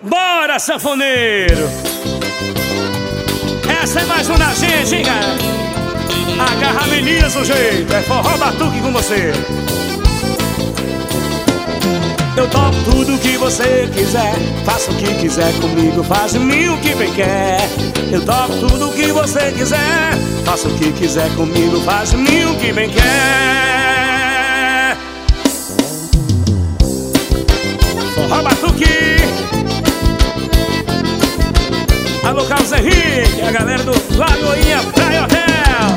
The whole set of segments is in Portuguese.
Bora, sanfoneiro! Essa é mais uma da gente, hein, cara? Agarra a menina, sujeito. É forró batuque com você. Eu topo tudo que você quiser. Faça o que quiser comigo, faz de mim o que bem quer. Eu topo tudo que você quiser. Faça o que quiser comigo, faz de mim o que bem quer. Forró batuque. Alô, Carlos Henrique, a galera do Lagoinha Praia Hotel.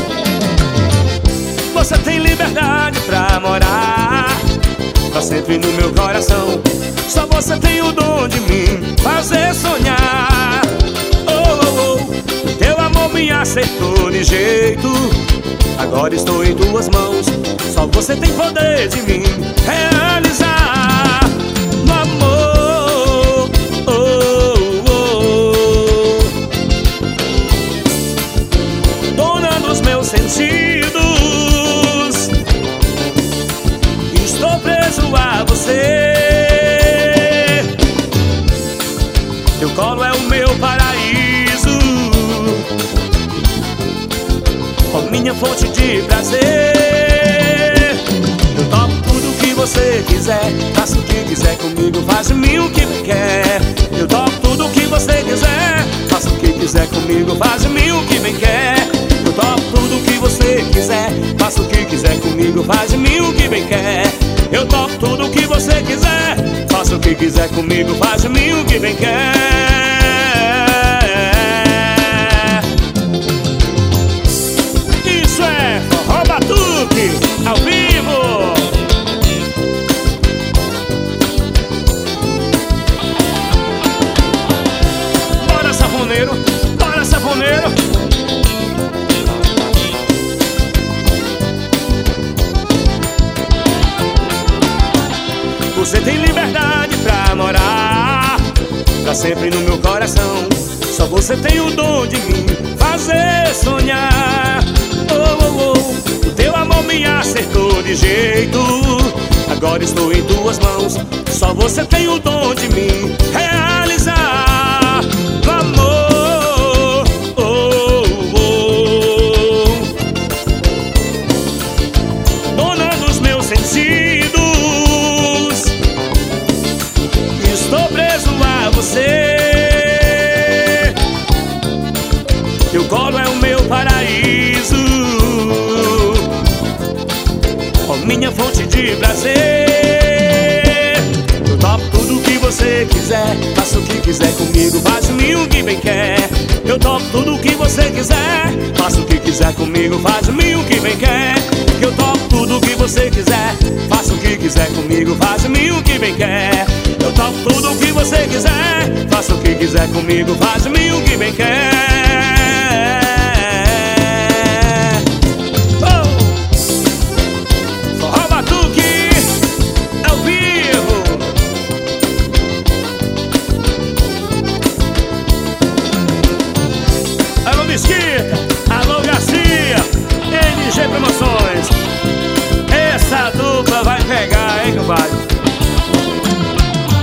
Você tem liberdade pra morar pra sempre no meu coração. Só você tem o dom de me fazer sonhar. Oh, oh, oh. Teu amor me acertou de jeito. Agora estou em tuas mãos. Só você tem poder de me realizar. No amor, oh, oh, oh. Dona dos meus sentidos, estou preso a você. Teu colo é o meu paraíso, ó minha fonte de prazer. Eu topo tudo que você quiser. Faça o que quiser comigo, faz de mim o que quer. Eu topo tudo que você quiser. Faça o que quiser comigo, faz de mim o que bem quer. Eu topo tudo que você quiser. Faça o que quiser comigo, faz de mim o que bem quer. Eu topo tudo o que você quiser. Faça o que quiser comigo, faz de mim o que bem quer. Isso é forró batuque ao vivo. Bora, sanfoneiro, bora, sanfoneiro. Você tem liberdade pra morar pra sempre no meu coração. Só você tem o dom de me fazer sonhar. Oh, oh, oh. O teu amor me acertou de jeito. Agora estou em tuas mãos. Só você tem o dom de me realizar. No amor, oh, oh. Dona dos meus sentidos, estou preso a você. Teu colo é o meu paraíso, ó minha fonte de prazer. Eu topo tudo que você quiser. Faça o que quiser comigo, faz de mim o que bem quer. Eu topo tudo que você quiser. Faça o que quiser comigo, faz de mim o que bem quer. Eu topo tudo que você quiser. Faça o que quiser comigo, faz de mim o que bem quer. Eu topo tudo o que você quiser. Faça o que quiser comigo, faz de mim o que bem quer. Oh! Forró batuque ao vivo. Alô, Mesquita, alô, Garcia, NG Promoções. Essa dupla vai pegar, hein, compadre?